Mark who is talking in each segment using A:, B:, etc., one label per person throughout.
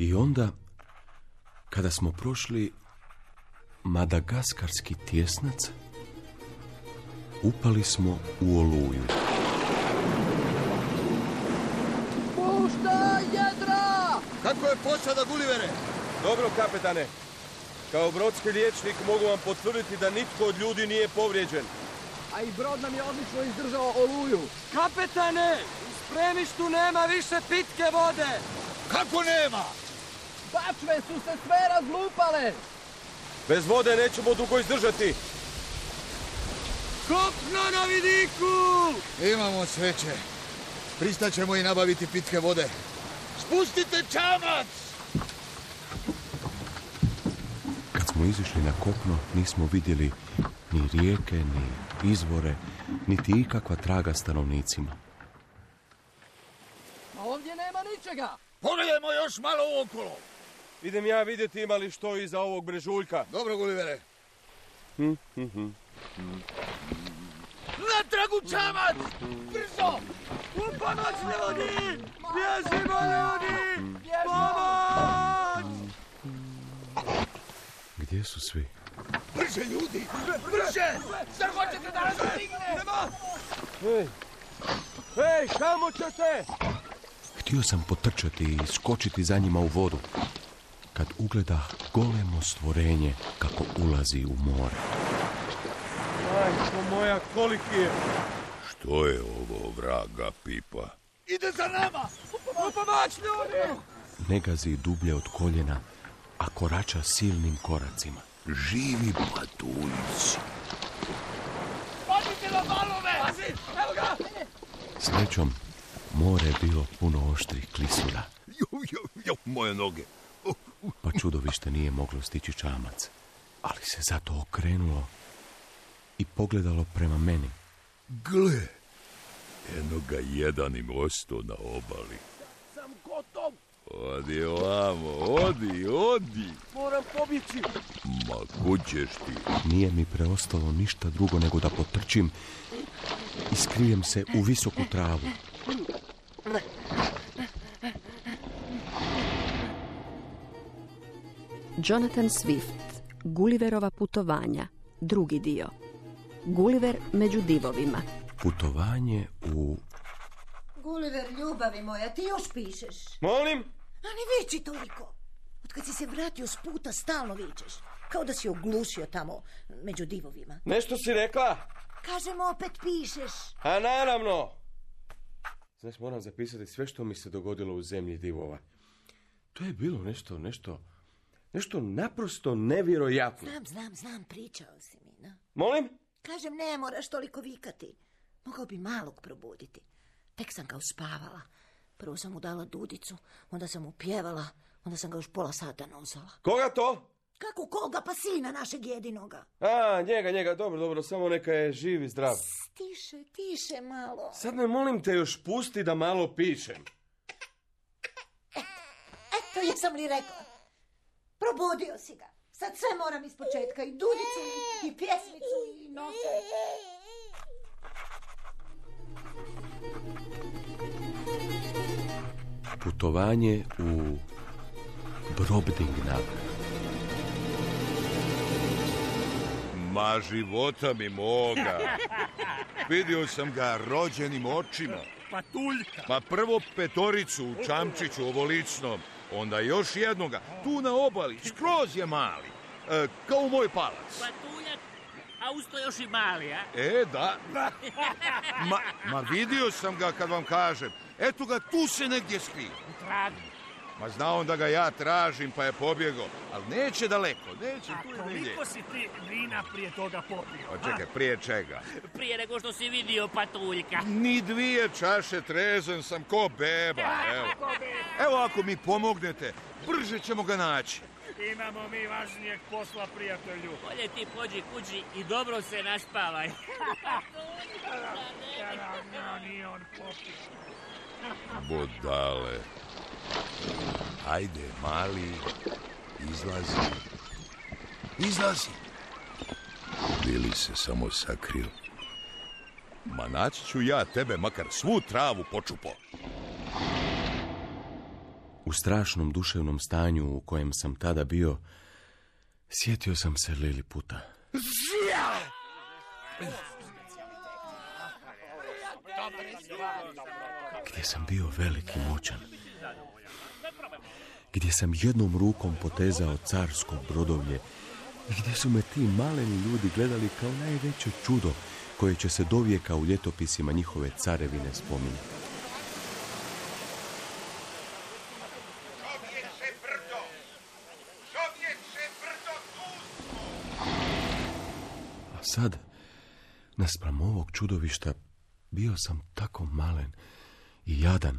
A: I onda, kada smo prošli Madagaskarski tjesnac, upali smo u oluju.
B: Pušta jedra!
C: Kako je posada, Gulivere?
D: Dobro, kapetane. Kao brodski liječnik mogu vam potvrditi da nitko od ljudi nije povrijeđen.
B: A i brod nam je odlično izdržao oluju.
E: Kapetane, u spremištu nema više pitke vode.
C: Kako nema?
B: Bačve su se sve razlupale.
D: Bez vode nećemo dugo izdržati.
E: Kopno na vidiku!
C: Imamo sreće. Pristaćemo i nabaviti pitke vode. Spustite čamac!
A: Kad smo izišli na kopno, nismo vidjeli ni rijeke, ni izvore, niti ikakva traga stanovnicima.
B: A ovdje nema ničega.
C: Pogledajmo još malo okolo.
D: Idem ja vidjeti ima li što iza ovog brežuljka.
C: Dobro, Gulivere. Natragu čamac! Brzo!
E: U pomoć, ljudi! Bježimo, ljudi! Pomoć!
A: Gdje su svi?
C: Brže, ljudi! Brže! Zar hoćete da nas stigne?
D: Hej, kamo ćete?
A: Htio sam potrčati i skočiti za njima u vodu, kad ugledah golemo stvorenje kako ulazi u more.
D: Majko moja, koliki je?
F: Što je ovo, vraga pipa?
C: Ide za nama!
E: U pomoć, ljudi!
A: Ne gazi dublje od koljena, a korača silnim koracima.
F: Živi patuljci.
C: Podite na valove!
E: Pazi, evo ga!
A: Srećom, more je bilo puno oštrih klisura,
F: Moje noge.
A: pa čudovište nije moglo stići čamac. Ali se zato okrenulo i pogledalo prema meni.
F: Gle, eno ga jedan im ostao na obali.
E: Sam gotov!
F: Odi ovamo, odi.
E: Moram pobjeći!
F: Ma kud ćeš ti?
A: Nije mi preostalo ništa drugo nego da potrčim i skrijem se u visoku travu.
G: Jonathan Swift, Gulliverova putovanja, drugi dio. Gulliver među divovima.
A: Putovanje u...
H: Gulliver, ljubavi moja, ti još pišeš.
D: Molim?
H: A ne viči toliko. Otkad si se vratio s puta, stalno vičeš. Kao da si oglušio tamo među divovima.
D: Nešto si rekla?
H: Kažem, opet pišeš.
D: A naravno. Znaš, moram zapisati sve što mi se dogodilo u zemlji divova. To je bilo nešto naprosto nevjerojatno.
H: Znam, pričao si mi, no?
D: Molim?
H: Kažem, ne moraš toliko vikati. Mogao bi malog probuditi. Tek sam ga uspavala. Prvo sam mu dala dudicu, onda sam mu pjevala, onda sam ga još pola sata nosala.
D: Koga to?
H: Kako koga? Pa sina našeg jedinoga.
D: A, njega, dobro, samo neka je živ i zdrav.
H: Tiše malo.
D: Sad me molim te još pusti da malo pišem.
H: Eto, jesam li rekla? Probudio si ga. Sad sve moram ispočetka. I dudicu, i pjesmicu, i note.
A: Putovanje u Brobdingnag.
F: Ma života mi moga. Vidio sam ga rođenim očima.
E: Patuljka!
F: Ma prvo petoricu u čamčiću ovolicnom, onda još jednoga, tu na obali, skroz je mali, kao moj palac.
I: Patuljak, a usto još i mali, a?
F: Da. Ma vidio sam ga, kad vam kažem. Eto ga, tu se negdje skrije.
I: Tragu.
F: Ma znao da ga ja tražim, pa je pobjegao. Ali neće daleko, neće tu je negdje.
E: Koliko si ti vina prije toga popio?
F: Pa čekaj, prije čega?
I: Prije nego što si vidio Patuljka.
F: Ni 2 čaše trezen sam ko beba, evo. Evo ako mi pomognete, brže ćemo ga naći.
E: Imamo mi važnijeg posla, prijatelju.
I: Bolje ti pođi kući i dobro se naspavaj.
E: Nije on popio.
F: Budale. Ajde, mali, izlazi. Bili se samo sakrio. Ma naći ću ja tebe, makar svu travu počupo.
A: U strašnom duševnom stanju u kojem sam tada bio, sjetio sam se Liliputa. Gdje sam bio velik i moćan. Gdje sam jednom rukom potezao carsko brodovlje i gdje su me ti maleni ljudi gledali kao najveće čudo koje će se dovijeka u ljetopisima njihove carevine spominjati. A sad, naspram ovog čudovišta, bio sam tako malen i jadan.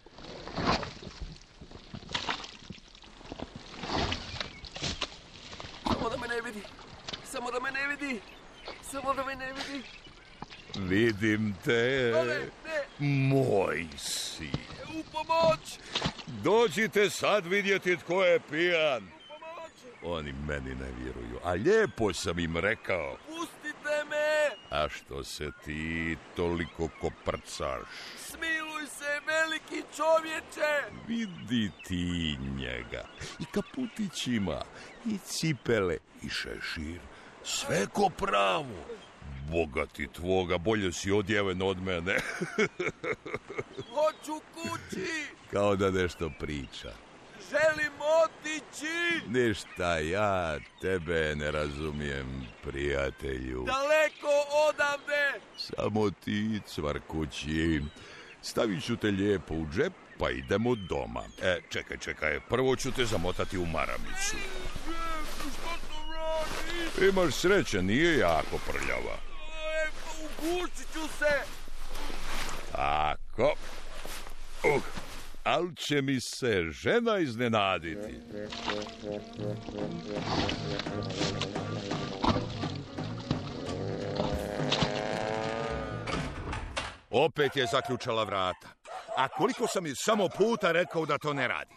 E: Samo da me ne vidi. Samo da me ne vidi. Samo da me ne vidi.
F: Vidim te. Moj si.
E: U pomoć!
F: Dođite sad vidjeti tko je pijan. Oni meni ne vjeruju, a lijepo sam im rekao.
E: Pustite me!
F: A što se ti toliko koprcaš?
E: Smiluj se, veliki čovječe!
F: Vidi ti njega. I kaputić ima, i cipele, i šešir. Sve ko pravo. Bogati tvoga, bolje si odjeven od mene.
E: Hoću kući!
F: Kao da nešto priča.
E: Želim otići!
F: Ništa, ja tebe ne razumijem, prijatelju.
E: Daleko odavde!
F: Samo ti, cvarkući. Stavit ću te lijepo u džep, pa idemo doma. Čekaj, prvo ću te zamotati u maramicu.
E: Što to radi?
F: Imaš sreće, nije jako prljava.
E: Ugušit ću se!
F: Tako. Ali će mi se žena iznenaditi. Opet je zaključala vrata. A koliko sam mi samo puta rekao da to ne radi.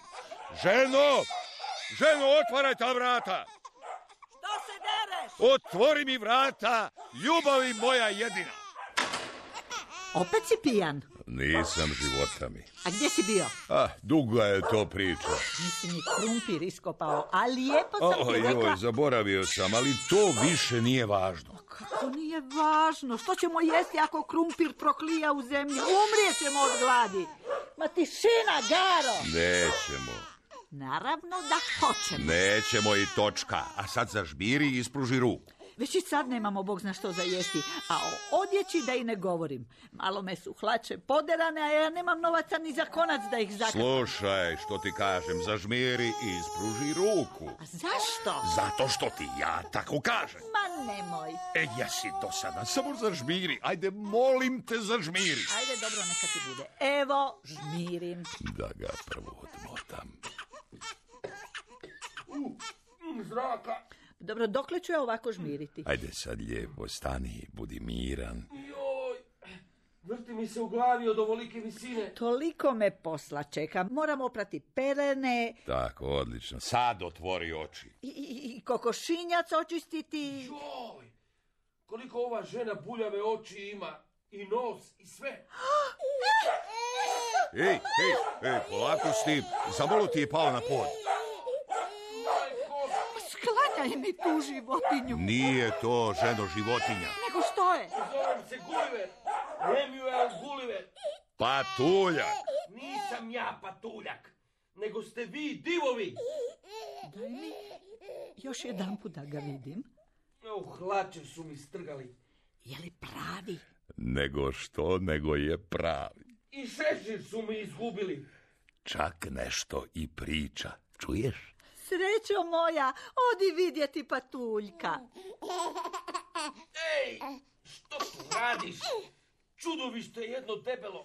F: Ženo, otvaraj ta vrata.
H: Što se dereš?
F: Otvori mi vrata, ljubavi moja jedina.
H: Opet si pijan.
F: Nisam, života mi.
H: A gdje si bio?
F: Duga je to priča.
H: Nisi mi krumpir iskopao, a lijepo sam ti rekla...
F: Joj, zaboravio sam, ali to više nije važno.
H: Kako nije važno? Što ćemo jesti ako krumpir proklija u zemlji? Umrijet ćemo od gladi. Ma tišina, Garo!
F: Nećemo.
H: Naravno da hoćemo.
F: Nećemo i točka. A sad zažmiri i ispruži ruku.
H: Već i sad nemamo Bog zna što za jesti, a o odjeći da i ne govorim. Malo me su hlače poderane, a ja nemam novaca ni za konac da ih zakačem.
F: Slušaj, što ti kažem, zažmiri i ispruži ruku.
H: A zašto?
F: Zato što ti ja tako kažem.
H: Ma nemoj.
F: Jesi dosadan, samo zažmiri. Ajde, molim te, zažmiri.
H: Ajde, dobro, neka ti bude. Evo, žmirim.
F: Da ga prvo odmotam.
E: Zraka!
H: Dobro, dokle ću ja ovako žmiriti?
F: Ajde sad lijepo, stani, budi miran.
E: Joj, vrti mi se u glavi od ovolike visine.
H: Toliko me posla čeka. Moram oprati pelene.
F: Tako, odlično. Sad otvori oči.
H: I kokošinjac očistiti.
E: Joj, koliko ova žena buljave oči ima. I nos, i sve.
F: Ej, polako s tim. Zamalo ti je pao na pod.
H: Sklanjaj mi tu životinju.
F: Nije to, ženo, životinja.
H: Nego što je?
E: Zovem se Gulliver. Lemuel Gulliver.
F: Patuljak.
E: Nisam ja patuljak, nego ste vi divovi.
H: Daj mi još jedanput da ga vidim.
E: Hlače su mi strgali.
H: Je li pravi?
F: Nego što, nego je pravi.
E: I šešir su mi izgubili.
F: Čak nešto i priča. Čuješ?
H: Srećo moja, odi vidjeti patuljka.
E: Ej, što tu radiš? Čudovište jedno debelo.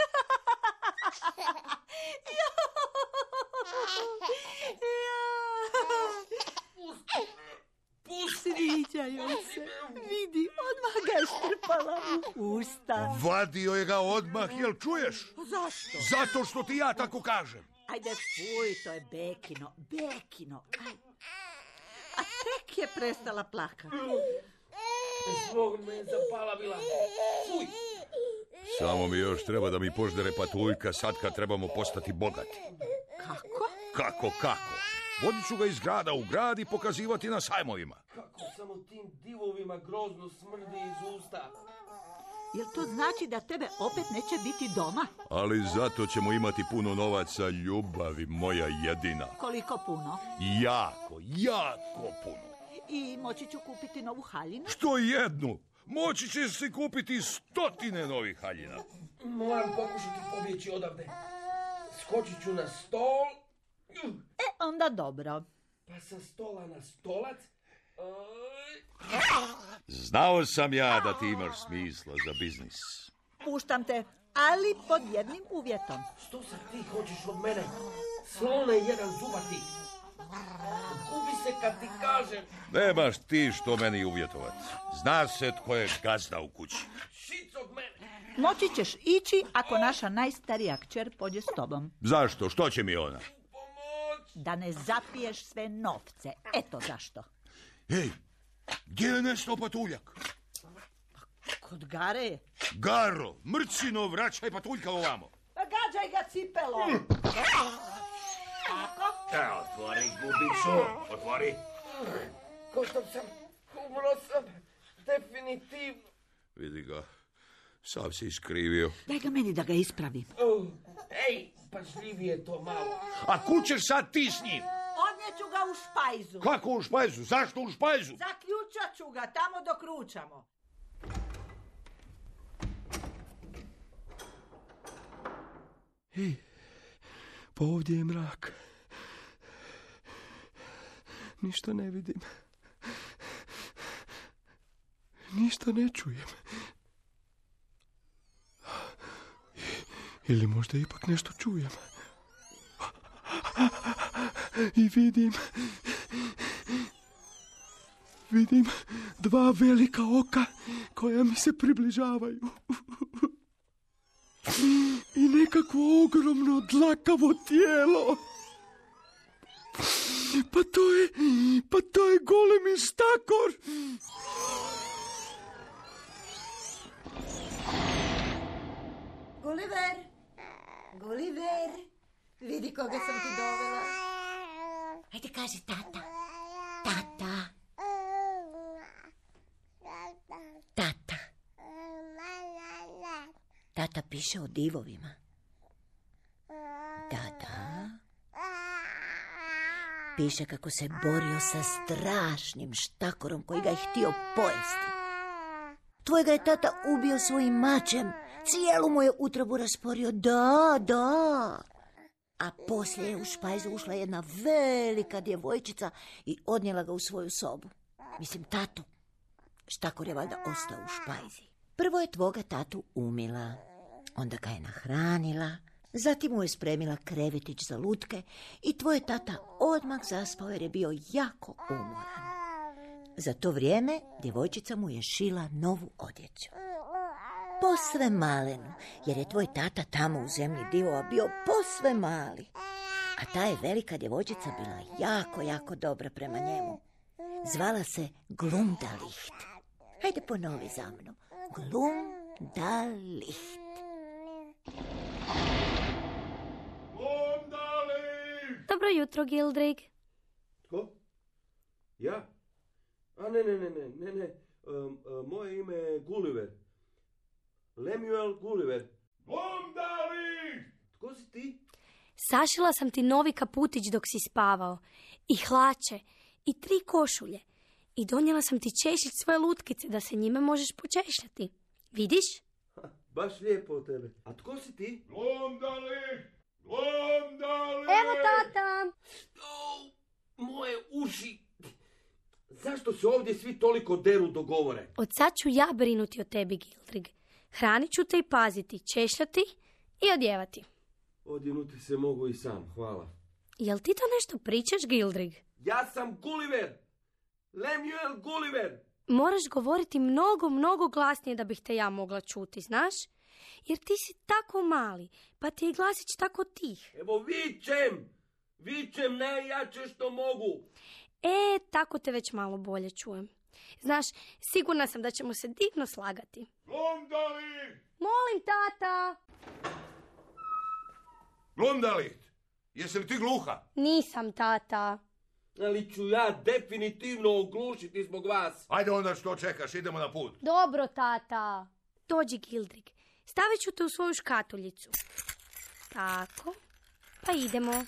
E: Pusti.
H: Sviđa joj se. Vidi, odmah ga je strpala u usta.
F: Vadio je ga odmah, jel čuješ?
H: Zašto?
F: Zato što ti ja tako kažem.
H: Ajde, fuj, to je Bekino. Aj. A tek je prestala plakati.
E: Zbog me zapalavila. Fuj.
F: Samo mi još treba da mi poždere patuljka sad kad trebamo postati bogati. Kako? Vodit ću ga iz grada u grad i pokazivati na sajmovima.
E: Kako samo tim divovima grozno smrdi iz usta.
J: Jel to znači da tebe opet neće biti doma?
F: Ali zato ćemo imati puno novaca, ljubavi moja jedina.
J: Koliko puno?
F: Jako puno.
J: I moći ću kupiti novu haljinu?
F: Što jednu? Moći ćeš si kupiti 100 novih haljina.
E: Moram pokušati pobjeći odavde. Skočit ću na stol.
J: Onda dobro.
E: Pa sa stola na stolac.
F: Znao sam ja da ti imaš smisla za biznis.
J: Puštam te, ali pod jednim uvjetom.
E: Što sad ti hoćeš od mene? Slone jedan zubati. Gubi se kad ti kažem.
F: Nemaš ti što meni uvjetovat. Zna se tko je gazda u kući.
E: Šic od mene.
J: Moći ćeš ići ako naša najstarija kćer pođe s tobom.
F: Zašto? Što će mi ona?
J: Da ne zapiješ sve novce. Eto zašto.
F: Ej, gdje je nestao patuljak?
J: Kod Gare.
F: Garo, mrcino, vraćaj patuljka ovamo.
J: Pa gađaj ga cipelom.
F: Otvori, gubicu, otvori.
E: Ko što sam, umro sam, definitivno.
F: Vidi ga, sav si iskrivio.
J: Daj ga meni da ga ispravim.
E: Ej, pažljivije to malo.
F: A kud ćeš sad ti s njim?
J: Odnijeću ga u špajzu.
F: Kako u špajzu? Zašto u špajzu?
J: Zaključat ću ga tamo dok ručamo.
A: Pa ovdje je mrak. Ništa ne vidim. Ništa ne čujem. Ili možda ipak nešto čujem. I vidim 2 velika oka koja mi se približavaju. I nekakvo ogromno dlakavo tijelo. Pa to je golemi štakor.
H: Gulliver, vidi koga sam ti dovela. Ajde kaži tata. Tata piše o divovima. Da. Piše kako se borio sa strašnim štakorom koji ga je htio pojesti. Tvojega je tata ubio svojim mačem. Cijelu mu je utrobu rasporio. Da. A poslije je u špajzu ušla jedna velika djevojčica i odnijela ga u svoju sobu. Mislim, tatu. Štakor je valjda ostao u špajzi. Prvo je tvoga tatu umila. Onda ga je nahranila. Zatim mu je spremila krevetić za lutke i tvoj tata odmah zaspao jer je bio jako umoran. Za to vrijeme djevojčica mu je šila novu odjeću. Posve malenu, jer je tvoj tata tamo u zemlji divova bio posve mali. A ta je velika djevojčica bila jako dobra prema njemu. Zvala se Glumdalicht. Hajde ponovi za mnom. Glumdalicht.
K: Dobro jutro, Gildrig.
D: Tko? Ja? A ne. Moje ime je Gulliver. Lemuel Gulliver.
F: Glumdalicht!
D: Tko si ti?
K: Sašila sam ti novi kaputić dok si spavao. I hlače. I 3 košulje. I donijela sam ti češić svoje lutkice da se njime možeš počešljati. Vidiš?
D: Baš lijepo od tebe. A tko si ti?
F: Glumdalicht!
K: Evo tata!
E: Što? Moje uši. Zašto se ovdje svi toliko deru do govore?
K: Od sad ću ja brinuti o tebi, Gildrig. Hranit ću te i paziti, češljati i odjevati.
D: Odjenuti se mogu i sam, hvala.
K: Jel ti to nešto pričaš, Gildrig?
E: Ja sam Gulliver. Lemuel Gulliver.
K: Moraš govoriti mnogo glasnije da bih te ja mogla čuti, znaš? Jer ti si tako mali, pa ti je glasić tako tih.
E: Evo vičem najjače što mogu.
K: Tako te već malo bolje čujem. Znaš, sigurna sam da ćemo se divno slagati.
F: Glumdalit!
K: Molim, tata!
F: Glumdalit! Jesi li ti gluha?
K: Nisam, tata.
E: Ali ću ja definitivno oglušiti zbog vas.
F: Ajde onda što čekaš, idemo na put.
K: Dobro, tata. Dođi, Gildrig. Stavit ću te u svoju škatuljicu. Tako. Pa idemo.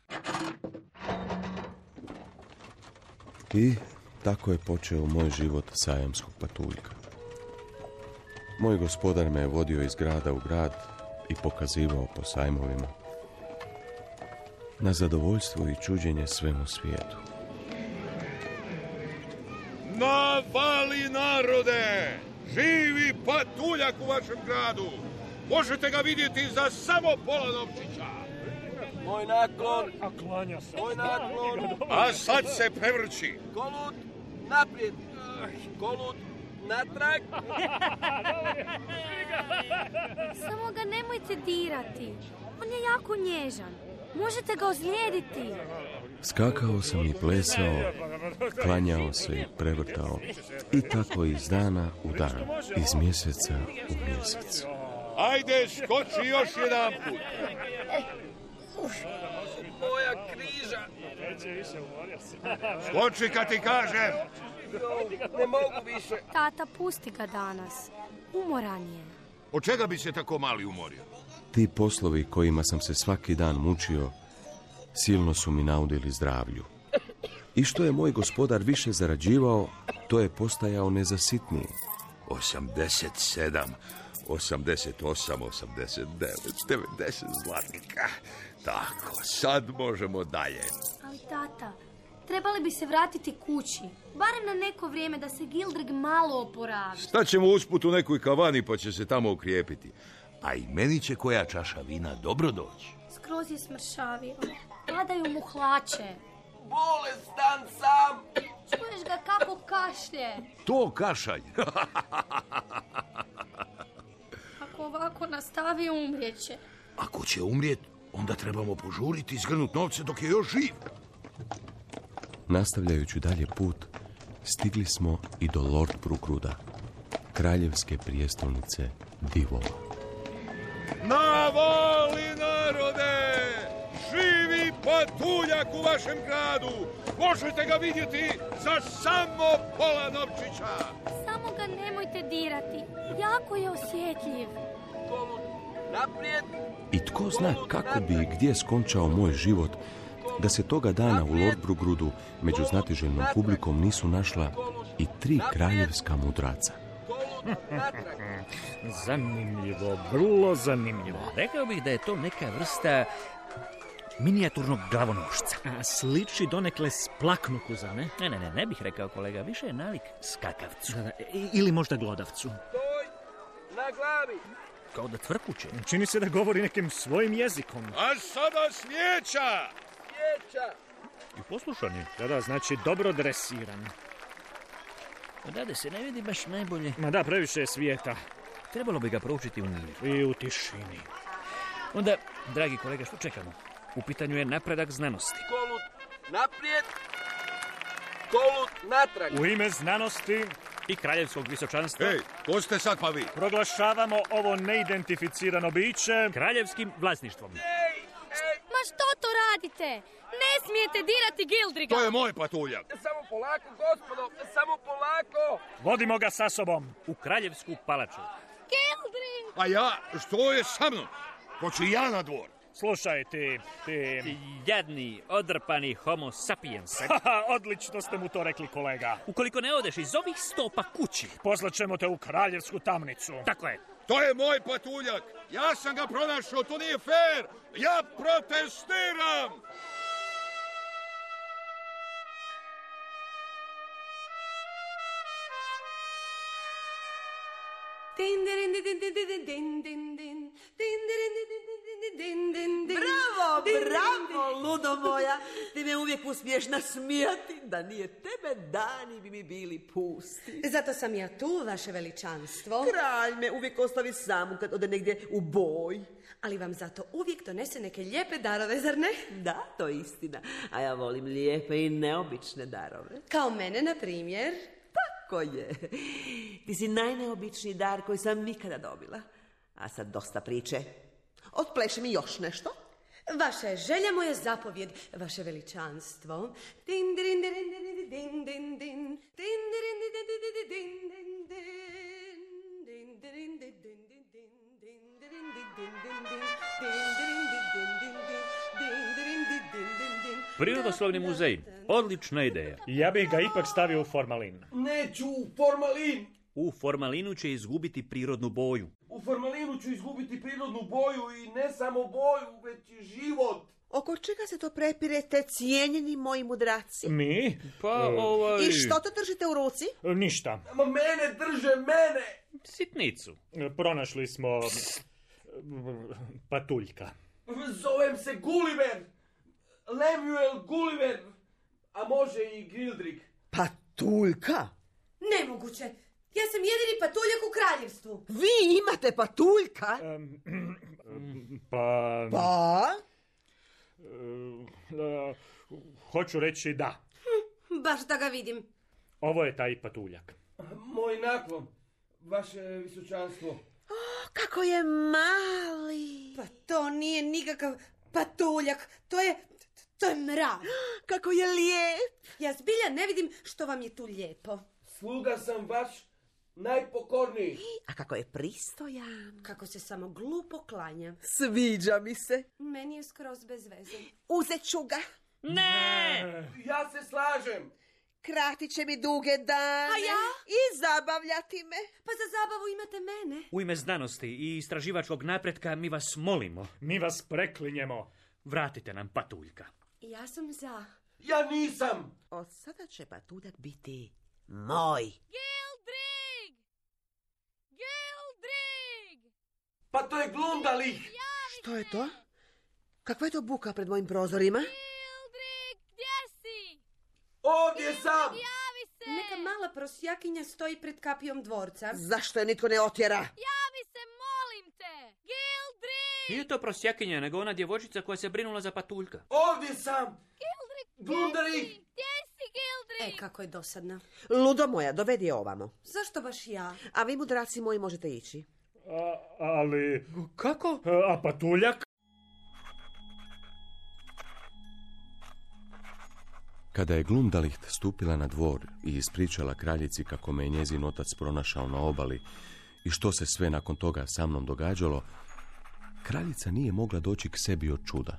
A: I tako je počeo moj život sajamskog patuljka. Moj gospodar me je vodio iz grada u grad i pokazivao po sajmovima. Na zadovoljstvo i čuđenje svemu svijetu.
F: Navali narode! Živi patuljak u vašem gradu! Možete ga vidjeti za samo pola novčića!
E: Moj naklon!
L: A klanja se.
E: Moj naklon!
F: A sad se prevrći!
E: Kolut, naprijed! Kolut, natrag!
K: Samo ga nemojte dirati. On je jako nježan. Možete ga ozlijediti.
A: Skakao sam i plesao, klanjao se i prevrtao. I tako iz dana u dan, iz mjeseca u mjesec.
F: Ajde, skoči još jedan put!
E: Moja križa!
F: Skoči kad ti kažem!
E: Ne mogu više.
K: Tata, pusti ga danas. Umoran je.
F: Od čega bi se tako mali umorio?
A: Ti poslovi kojima sam se svaki dan mučio, silno su mi naudili zdravlju. I što je moj gospodar više zarađivao, to je postajao nezasitniji.
F: 87, 88, 89, 90 zlatnika. Tako, sad možemo dalje.
K: Ali tata, trebali bi se vratiti kući. Barem na neko vrijeme da se Gildrig malo oporavi.
F: Stat ćemo usput u nekoj kavani pa će se tamo ukrijepiti. A i meni će koja čaša vina dobro doći.
K: Skroz je smršavio. Padaju mu hlače.
E: Bolestan sam!
K: Čuješ ga kako kašlje.
F: To kašalj.
K: Ako ovako nastavi, umrijeće.
F: Ako će umrijet, onda trebamo požuriti i zgrnut novce dok je još živ.
A: Nastavljajući dalje put, stigli smo i do Lord Brookruda, kraljevske prijestolnice divova.
F: Navali narode! Živi patuljak u vašem gradu! Možete ga vidjeti za samo pola novčića!
K: Samo ga nemojte dirati. Jako je osjetljiv.
E: Naprijed!
A: I tko zna kako bi i gdje skončao moj život da se toga dana u Lord Brookrudu među znatiželjnom publikom nisu našla i 3 kraljevska mudraca.
L: Zanimljivo, vrlo zanimljivo.
I: Rekao bih da je to neka vrsta minijaturnog glavonošca.
L: Sliči donekle splaknuku, za ne?
I: Ne bih rekao, kolega, više je nalik skakavcu.
L: Ili možda glodavcu.
E: Stoj! Na glavi!
I: Kao da tvrkuće.
L: Čini se da govori nekim svojim jezikom.
F: A sada svijeća!
E: Svijeća!
L: I poslušani. Da, znači dobro dresiran.
I: Odade se ne vidi baš najbolje.
L: Ma da, previše je svijeta.
I: Trebalo bi ga proučiti u miru.
L: I u tišini.
I: Onda, dragi kolega, što čekamo? U pitanju je napredak znanosti.
E: Kolut naprijed! Kolut natrag!
L: U ime znanosti
I: i kraljevskog visočanstva.
F: Ej, ko ste sad pa vi?
L: Proglašavamo ovo neidentificirano biće
I: kraljevskim vlasništvom.
K: Ma što to radite? Ne smijete dirati Gildriga.
F: To je moj patuljak.
E: Samo polako, gospodo, samo polako.
L: Vodimo ga sa sobom
I: u kraljevsku palaču.
K: Gildrig!
F: A ja, što je sa mnom? Hoću ja na dvor.
L: Slušaj ti...
I: Jadni, odrpani homo sapiens.
L: Odlično ste mu to rekli, kolega.
I: Ukoliko ne odeš iz ovih stopa kući,
L: poslaćemo te u kraljevsku tamnicu.
I: Tako je.
F: To je moj patuljak. Ja sam ga pronašao, to nije fair. Ja protestiram.
M: Bravo, ludo moja. Ti me uvijek uspiješ nasmijati. Da nije tebe, dani bi mi bili pusti.
N: Zato sam ja tu, vaše veličanstvo.
M: Kralj me uvijek ostavi samu kad ode negdje u boj.
N: Ali vam zato uvijek donese neke lijepe darove, zar ne?
M: Da, to je istina. A ja volim lijepe i neobične darove.
N: Kao mene, na primjer.
M: Pa Tako je. Ti si najneobičniji dar koji sam nikada dobila. A sad dosta priče. Otpleši mi još nešto.
N: Vaša je želja, moja zapovjed, vaše veličanstvo. Din, din, din, din, din, din, din. Din, din, din, din, din, din, din, din. Din, din, din, din, din, din. Din, din, din, din, din, din.
I: Prirodoslovni muzej. Odlična ideja.
L: Ja bih ga ipak stavio u formalin.
E: Neću u formalin.
I: U formalinu će izgubiti prirodnu boju.
E: U formalinu ću izgubiti prirodnu boju i ne samo boju, već i život.
M: Oko čega se to prepirete, cijenjeni moji mudraci?
L: Mi?
I: Pa
M: I što to držite u ruci?
L: Ništa.
E: Ma mene drže, mene!
I: Sitnicu.
L: Pronašli smo patuljka.
E: Zovem se Gulliver. Lemuel Gulliver. A može i Gildrik.
M: Patuljka?
N: Nemoguće. Ja sam jedini patuljak u kraljevstvu.
M: Vi imate patuljka?
L: Pa? Hoću reći da.
N: Baš da ga vidim.
L: Ovo je taj patuljak.
E: Moj naklon, vaše visočanstvo.
M: Kako je mali.
N: Pa to nije nikakav patuljak. To je mrav.
M: Kako je lijep.
N: Ja zbilja ne vidim što vam je tu lijepo.
E: Sluga sam vaš najpokorniji.
M: A kako je pristojan.
N: Kako se samo glupo klanja.
M: Sviđa mi se.
N: Meni je skroz bez veze.
M: Uzet ću ga.
I: Ne!
E: Ja se slažem.
M: Kratit će mi duge dane.
N: A ja?
M: I zabavljati me.
N: Pa za zabavu imate mene.
I: U ime znanosti i istraživačkog napretka mi vas molimo.
L: Mi vas preklinjemo.
I: Vratite nam patuljka.
N: Ja sam za.
E: Ja nisam.
M: Od sada će patuljak biti moj.
K: Gildrig! Gildrig!
E: Pa to je Glundalih.
M: Što je to? Kakva je to buka pred mojim prozorima?
K: Gildrig, gdje si?
E: Ovdje sam.
K: Javi se!
N: Neka mala prosjakinja stoji pred kapijom dvorca.
M: Zašto je nitko ne otjera?
K: Javi se, molim te! Gildrig!
I: Nije to prosjakinja, nego ona djevojčica koja se brinula za patuljka.
E: Ovdje sam.
K: Gildrig,
E: Glundalih.
K: gdje si, Gildrig?
N: Kako je dosadna.
M: Ludo moja, dovedi je ovamo.
N: Zašto baš ja?
M: A vi, mudraci moji, možete ići.
L: Ali...
I: Kako?
L: A patuljak?
A: Kada je Glumdaliht stupila na dvor i ispričala kraljici kako me je njezin otac pronašao na obali i što se sve nakon toga sa mnom događalo, kraljica nije mogla doći k sebi od čuda.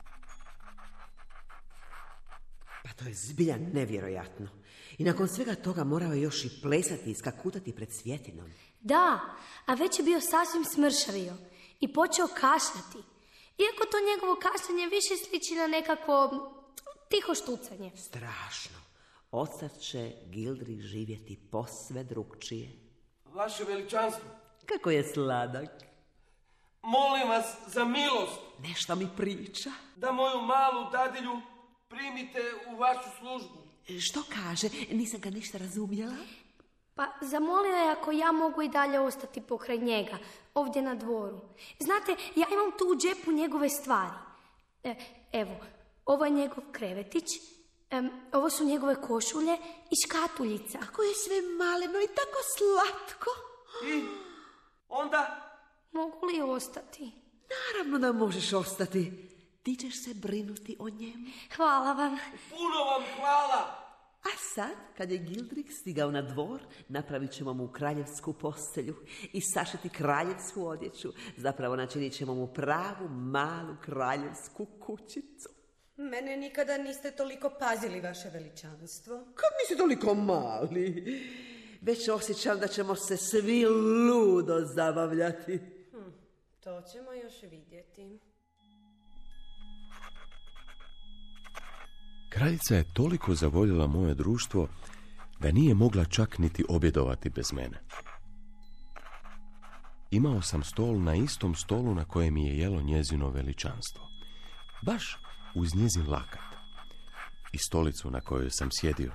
M: Pa to je zbilja nevjerojatno. I nakon svega toga morao je još i plesati i skakutati pred svjetinom.
K: Da, a već je bio sasvim smršavio i počeo kašljati. Iako to njegovo kašljanje više sliči na nekakvo tiho štucanje.
M: Strašno. Odsad će Gildrig živjeti posve drugčije.
E: Vaše veličanstvo.
M: Kako je sladak.
E: Molim vas za milost.
M: Nešto mi priča.
E: Da moju malu dadilju primite u vašu službu.
M: Što kaže? Nisam ga ništa razumjela.
K: Pa zamolio je ako ja mogu i dalje ostati pokraj njega, ovdje na dvoru. Znate, ja imam tu u džepu njegove stvari. Evo, ovo je njegov krevetić, ovo su njegove košulje i škatuljica.
M: Kako je sve maleno i tako slatko.
E: I onda?
K: Mogu li ostati?
M: Naravno da možeš ostati. Ti ćeš se brinuti o njemu.
K: Hvala vam.
E: Puno vam hvala.
M: A sad, kad je Gildrig stigao na dvor, napravit ćemo mu kraljevsku postelju i sašiti kraljevsku odjeću. Zapravo načinit ćemo mu pravu malu kraljevsku kućicu.
N: Mene nikada niste toliko pazili, vaše veličanstvo.
M: Kad nisi toliko mali? Već osjećam da ćemo se svi ludo zabavljati.
N: To ćemo još vidjeti.
A: Kraljica je toliko zavoljela moje društvo da nije mogla čak niti objedovati bez mene. Imao sam stol na istom stolu na kojem je jelo njezino veličanstvo. Baš uz njezin lakat. I stolicu na kojoj sam sjedio.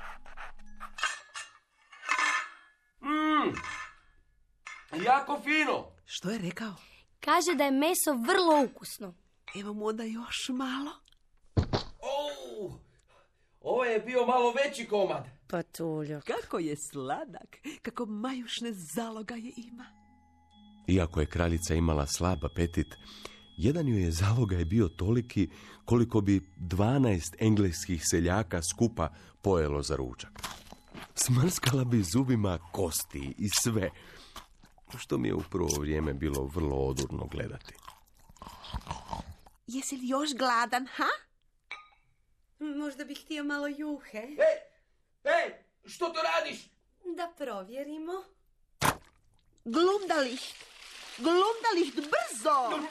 E: Jako fino.
M: Što je rekao?
K: Kaže da je meso vrlo ukusno.
M: Evo mu onda još malo.
E: Ovo je bio malo veći komad.
H: patuljak.
M: Kako je sladak, kako majušne zalogaje ima.
A: Iako je kraljica imala slab apetit, jedan joj je zalogaj bio toliki koliko bi 12 engleskih seljaka skupa pojelo za ručak. Smrskala bi zubima kosti i sve, što mi je u prvo vrijeme bilo vrlo odurno gledati.
M: Jesi li još gladan, ha?
N: Možda bih htio malo juhe.
E: Ej, što to radiš?
N: Da provjerimo.
M: Glumdalicht, brzo!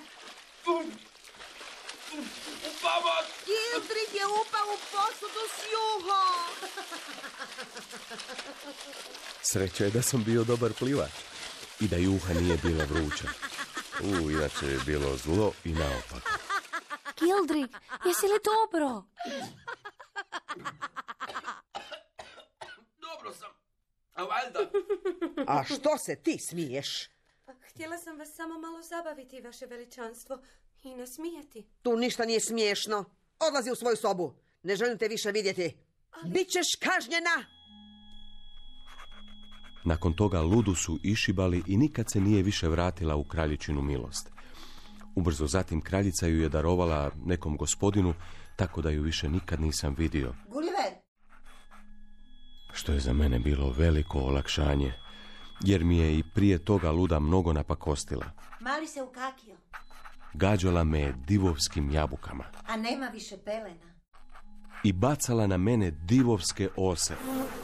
E: Pomoć!
M: Gildrig je upao u posudu s juhom!
A: Sreća je da sam bio dobar plivač i da juha nije bila vruća. Inače je bilo zlo i naopako.
K: Gildrig, jesi li dobro?
E: Dobro sam. A valjda.
M: A što se ti smiješ?
N: Htjela sam vas samo malo zabaviti, vaše veličanstvo, i nasmijati.
M: Tu ništa nije smiješno. Odlazi u svoju sobu. Ne želim te više vidjeti. Bićeš kažnjena!
A: Nakon toga ludu su išibali i nikad se nije više vratila u kraljičinu milost. Ubrzo zatim kraljica ju je darovala nekom gospodinu, tako da ju više nikad nisam vidio.
H: Gulliver!
A: Što je za mene bilo veliko olakšanje, jer mi je i prije toga luda mnogo napakostila.
H: Mali se ukakio,
A: Gađala me divovskim jabukama
H: a nema više pelena.
A: i bacala na mene divovske ose.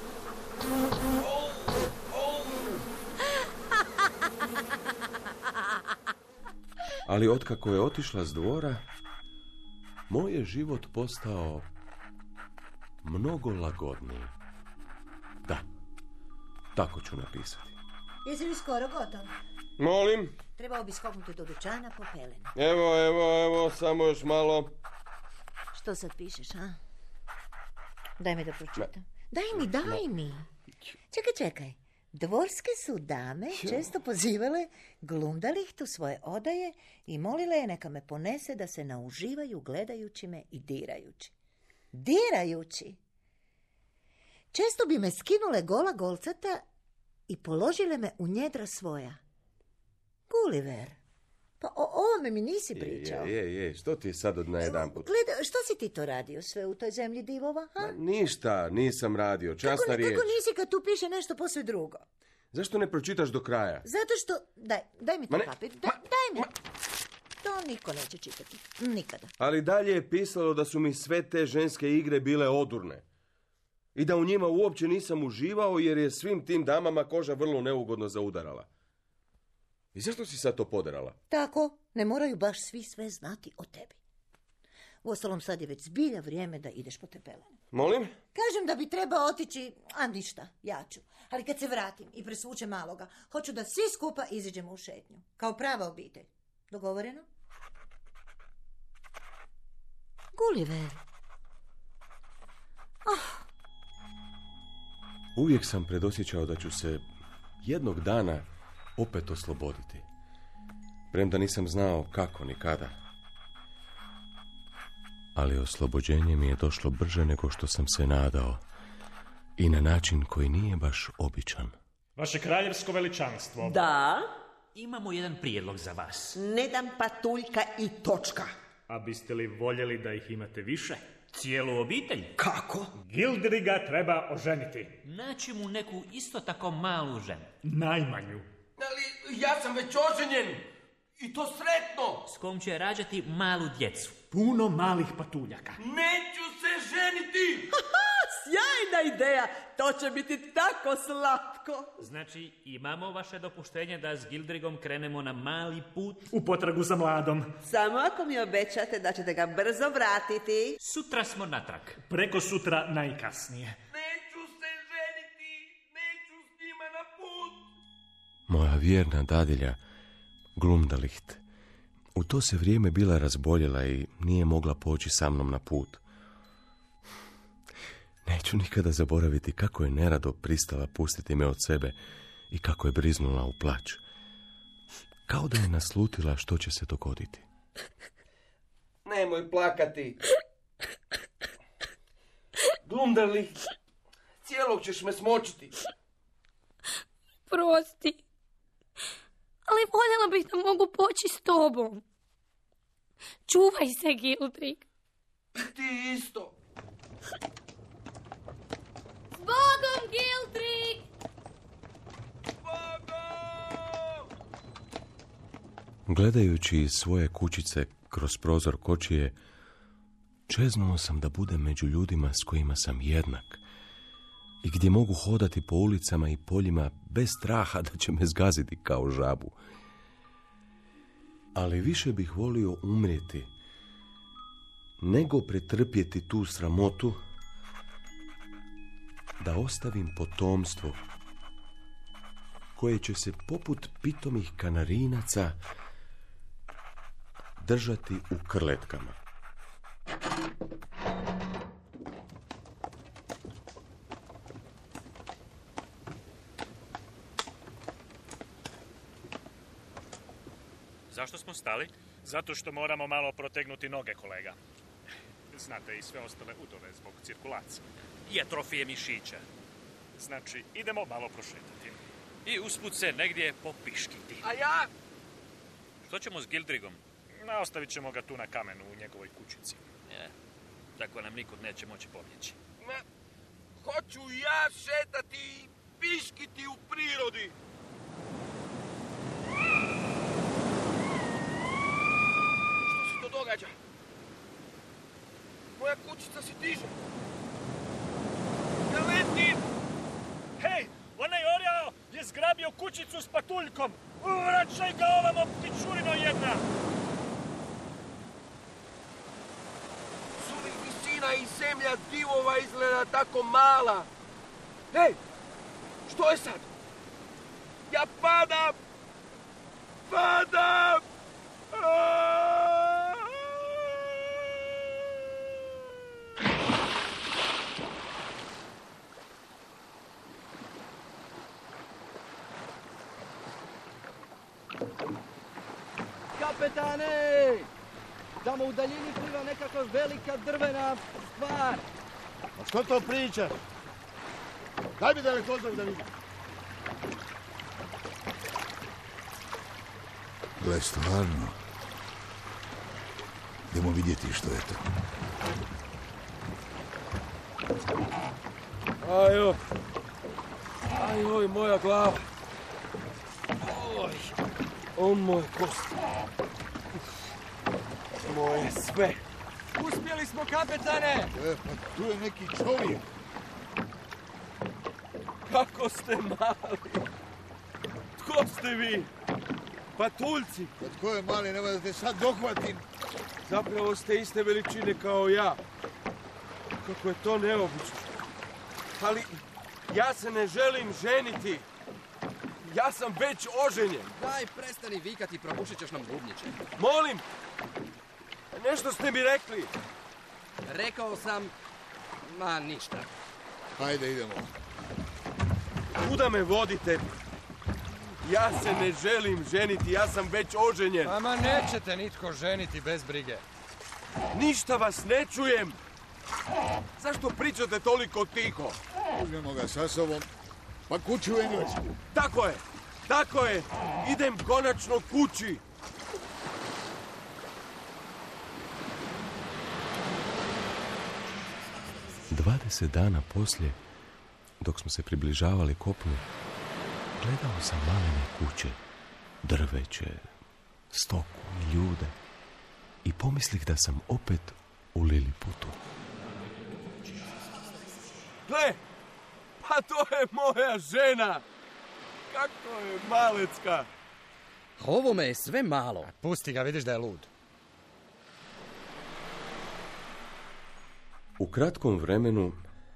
A: Ali otkako je otišla s dvora, moj je život postao mnogo lagodniji. Da, tako ću napisati.
H: Jesi li skoro gotov?
D: Molim?
H: Trebao bi skoknuti do dućana po pelenu.
D: Evo, samo još malo.
H: Što sad pišeš, a? Daj mi da pročitam. Daj mi. Čekaj. Dvorske su dame često pozivale Glumdalicht u svoje odaje i molile je neka me ponese da se nauživaju gledajući me i dirajući. Dirajući? Često bi me skinule gola golcata i položile me u njedra svoja. Gulliver, pa o ovome mi nisi pričao.
D: Je, što ti je sad od najedanput?
H: Gledaj, što si ti to radio sve u toj zemlji divova, ha?
D: Ništa, nisam radio, časna riječ.
H: Kako nisi kad tu piše nešto posve drugo?
D: Zašto ne pročitaš do kraja?
H: Zato što... Daj mi to papir, daj mi. To niko neće čitati, nikada.
D: Ali dalje je pisalo da su mi sve te ženske igre bile odurne. I da u njima uopće nisam uživao jer je svim tim damama koža vrlo neugodno zaudarala. I zašto si sad to poderala?
H: Tako, ne moraju baš svi sve znati o tebi. Uostalom, sad je već zbilja vrijeme da ideš po te pelene.
D: Molim?
H: Kažem da bi trebao otići, a ništa, ja ću. Ali kad se vratim i presvučem maloga, hoću da svi skupa iziđemo u šetnju. Kao prava obitelj. Dogovoreno? Gulliver.
A: Uvijek sam predosjećao da ću se jednog dana opet osloboditi. Premda nisam znao kako ni kada. Ali oslobođenje mi je došlo brže nego što sam se nadao. I na način koji nije baš običan.
L: Vaše kraljevsko veličanstvo.
M: Da?
I: Imamo jedan prijedlog za vas.
M: Ne dam patuljka i točka.
L: A biste li voljeli da ih imate više?
I: Cijelu obitelj.
M: Kako?
L: Gildriga treba oženiti.
I: Naći mu neku isto tako malu ženu.
L: Najmanju.
E: Ali ja sam već oženjen. I to sretno.
I: S kom će rađati malu djecu.
L: Puno malih patuljaka.
E: Neću se ženiti.
M: Sjajna ideja. To će biti tako slatko.
I: Znači, imamo vaše dopuštenje da s Gildrigom krenemo na mali put?
L: U potragu za mladom.
M: Samo ako mi obećate da ćete ga brzo vratiti.
I: Sutra smo natrag.
L: Preko sutra najkasnije.
E: Neću se ženiti. Neću s njima na put.
A: Moja vjerna dadilja, Glumdalicht, u to se vrijeme bila razboljela i nije mogla poći sa mnom na put. Neću nikada zaboraviti kako je nerado pristala pustiti me od sebe i kako je briznula u plać. Kao da je naslutila što će se dogoditi.
E: Nemoj plakati. Glumdalicht, Cijelog ćeš me smočiti.
K: Prosti. Ali voljela bih da mogu poći s tobom. Čuvaj se, Gildrig.
E: Ti isto.
K: Zbogom, Gildrig!
A: Gledajući iz svoje kućice kroz prozor kočije, čeznuo sam da budem među ljudima s kojima sam jednak i gdje mogu hodati po ulicama i poljima bez straha da će me zgaziti kao žabu. Ali više bih volio umrijeti nego pretrpjeti tu sramotu da ostavim potomstvo koje će se poput pitomih kanarinaca držati u krletkama.
L: Zašto smo stali? Zato što moramo malo protegnuti noge, kolega. Znate i sve ostale udove zbog cirkulacije.
I: I atrofije mišića.
L: Znači, idemo malo prošetati.
I: I usput se negdje popiškiti.
E: A ja?
I: Što ćemo s Gildrigom?
L: Ostavit ćemo ga tu na kamenu u njegovoj kućici.
I: Tako nam nikud neće moći pobjeći.
E: Hoću ja šetati i piškiti u prirodi. Što se to događa? Moja kućica se diže. Ja letim.
L: Hej, onaj orjao je zgrabio kućicu s patuljkom. Vraćaj ga ovamo, pičurino jedna.
E: Suvi visina i zemlja divova izgleda tako mala. Hej, što je sad? Ja padam! Padam!
B: Kapetane! Tamo u daljini pliva nekakva velika drvena stvar.
C: A što to pričaš? Daj mi dalekozor da vidim. Gle, stvarno. Idemo vidjeti što je to.
D: Ajoj, moja glava. O, moje kosti. Moje sve.
B: Uspjeli smo, kapetane!
C: Pa tu je neki čovjek.
D: Kako ste mali? Tko ste vi? Patuljci.
C: Pa tko je mali, nema da te sad dohvatim.
D: Zapravo ste iste veličine kao ja. Kako je to neobično. Ali ja se ne želim ženiti. Ja sam već oženjen.
B: Daj, prestani vikati, probušit ćeš nam bubnjiće.
D: Molim! Nešto ste mi rekli.
B: Rekao sam, ma ništa.
C: Hajde, idemo.
D: Kuda me vodite? Ja se ne želim ženiti, ja sam već oženjen.
B: Ma nećete nitko ženiti bez brige.
D: Ništa vas ne čujem. Zašto pričate toliko tiho?
C: Uzmemo ga sa sobom, pa kuću u Englesku.
D: Tako je. Idem konačno kući. Dvadeset dana poslije, dok smo se približavali kopnu, gledao sam malene kuće, drveće, stoku i ljude i pomislih da sam opet u Liliputu. Gle, pa to je moja žena! Kako je malecka!
B: Ovo je sve malo.
L: Pusti ga, vidiš da je lud.
A: U kratkom vremenu,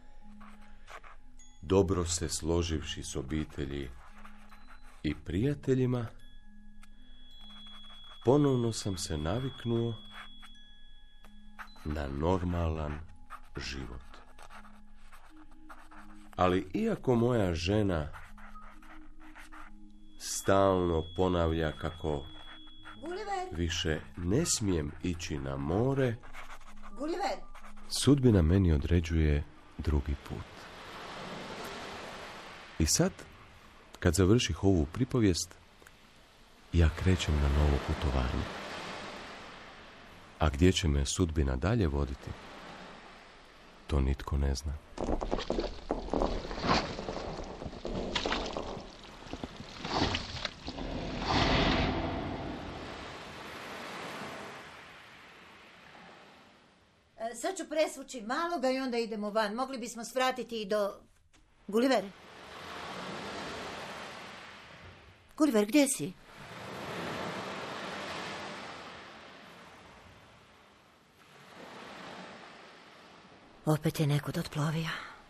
A: dobro se složivši s obitelji i prijateljima, ponovno sam se naviknuo na normalan život. Ali iako moja žena stalno ponavlja kako
H: Gulliver,
A: više ne smijem ići na more,
H: Gulliver,
A: sudbina meni određuje drugi put. I sad, kad završih ovu pripovijest, ja krećem na novo putovanje. A gdje će me sudbina dalje voditi, to nitko ne zna.
H: Sad ću presvući maloga i onda idemo van. Mogli bismo svratiti i do... Gulliver? Gulliver, gdje si? Opet je nekud otplovio.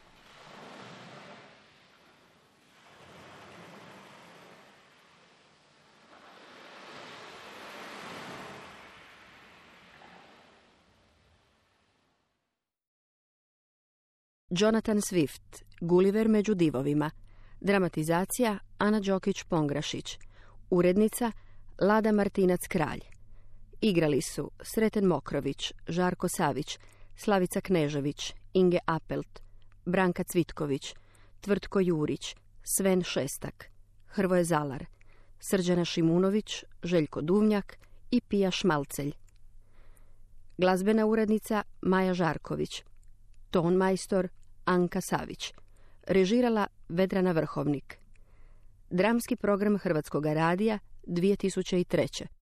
G: Jonathan Swift, Gulliver među divovima. Dramatizacija Ana Đokić-Pongrašić. Urednica Lada Martinac-Kralj. Igrali su Sreten Mokrović, Žarko Savić, Slavica Knežević, Inge Apelt, Branka Cvitković, Tvrtko Jurić, Sven Šestak, Hrvoje Zalar, Srđana Šimunović, Željko Duvnjak i Pija Šmalcelj. Glazbena urednica Maja Žarković. Ton majstor Anka Savić. Režirala Vedrana Vrhovnik. Dramski program Hrvatskoga radija 2003.